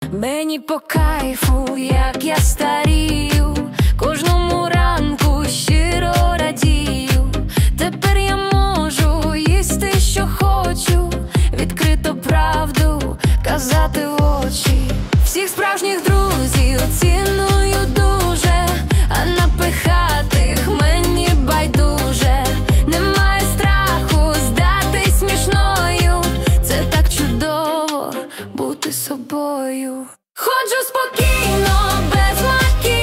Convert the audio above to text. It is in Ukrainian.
Мені по кайфу, як я старію, кожному ранку щиро радію. Тепер я можу їсти, що хочу, відкрито правду казати в очі. Всіх справжніх друзів ціную дуже, а напихатих мені байдуже. Немає страху здатись смішною, це так чудово бути собою. Ходжу спокійно, без макіяжу,